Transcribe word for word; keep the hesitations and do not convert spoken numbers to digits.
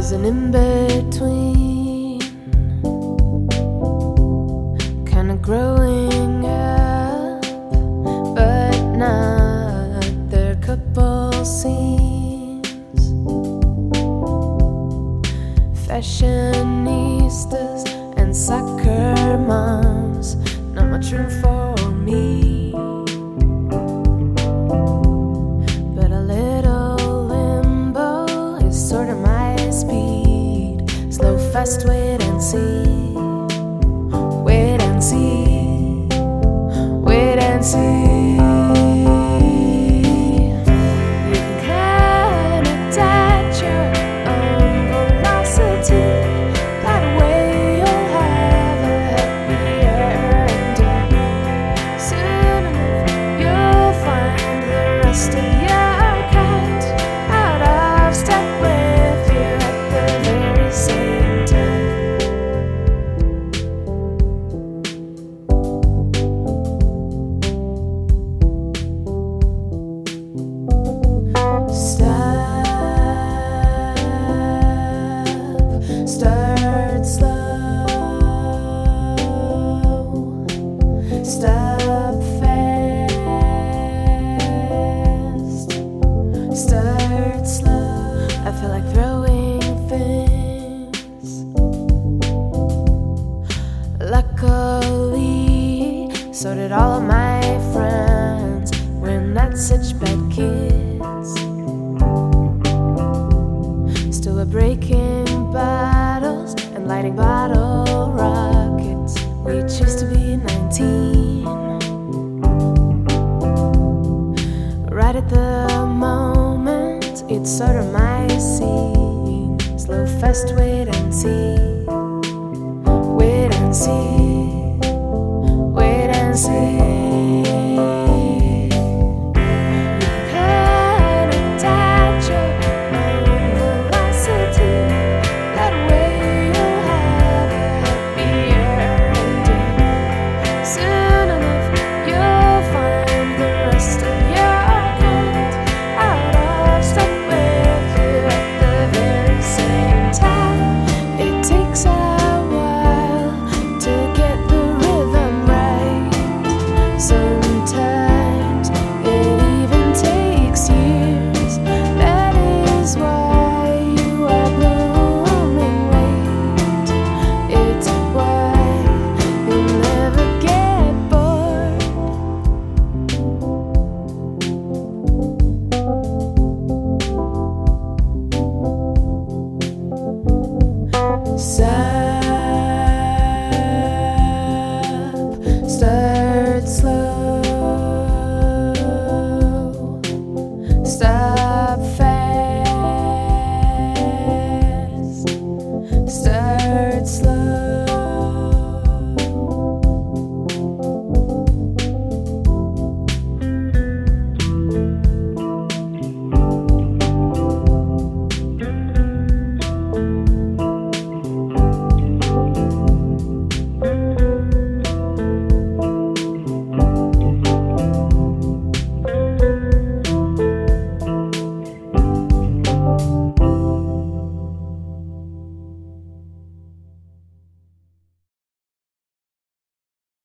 There's an in-between, kinda growing up, but not their couple scenes. Fashionistas and soccer moms, not much room for me, but a little limbo is sort of my speed. Slow, fast, wait and see, wait and see, wait and see. Start slow, stop fast. Start slow. I feel like throwing things. Luckily, so did all of my friends. We're not such bad kids. Still we're breaking bottles and lighting bottle rockets. We choose to be nineteen. Right at the moment, it's sort of my scene. Slow, fast, wait and see, wait and see.